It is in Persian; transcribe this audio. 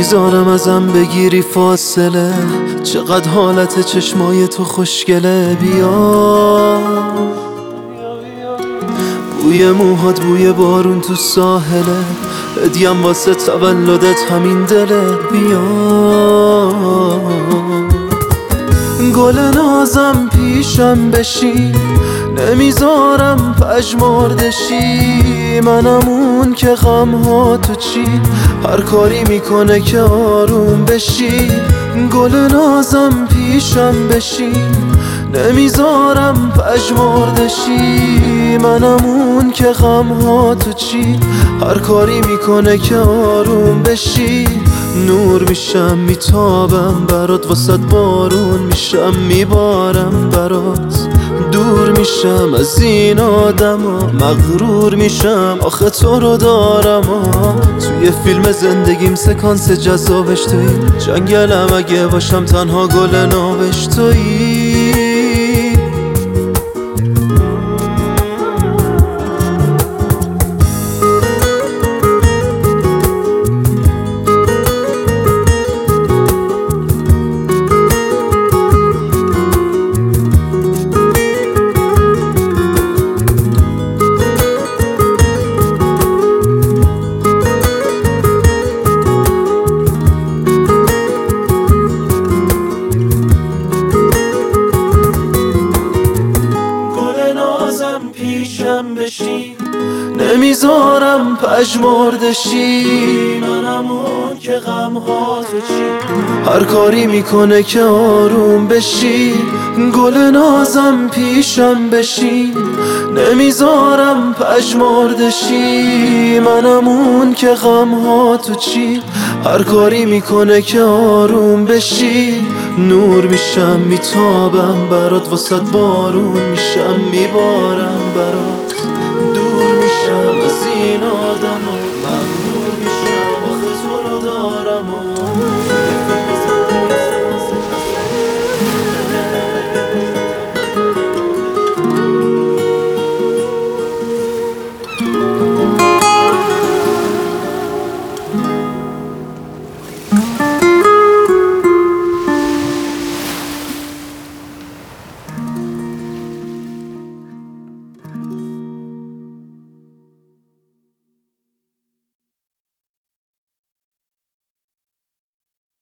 نمیذارم ازم بگیری فاصله، چقدر حالت چشمای تو خوشگله. بیا بوی موهات بوی بارون تو ساحله، هدیم واسه تولدت همین دله. بیا گل نازم پیشم بشی، نمیذارم پژمردشی. منم اون که غمها تو چی هر کاری میکنه که آروم بشی. گل نازم پیشم بشی، نمیذارم پژمردشی. منم اون که غمها تو چی هر کاری میکنه که آروم بشی. نور میشم میتابم برات، واسط بارون میشم میبارم برات. دور میشم از این آدما، مغرور میشم آخه تو رو دارم. توی فیلم زندگیم سکانس جذابش تویی، جنگلم اگه باشم تنها گل نابش تویی. پیشم بشی، نمیذارم پژمردشی. منم اون که غمها تو چی هر کاری میکنه که آروم بشی. گل نازم پیشم بشی، نمیذارم پژمردشی. منم اون که غمها تو چی هر کاری میکنه که آروم بشی. نور میشم میتابم برات، واسط بارون میشم میبارم برات. دور میشم از این آدم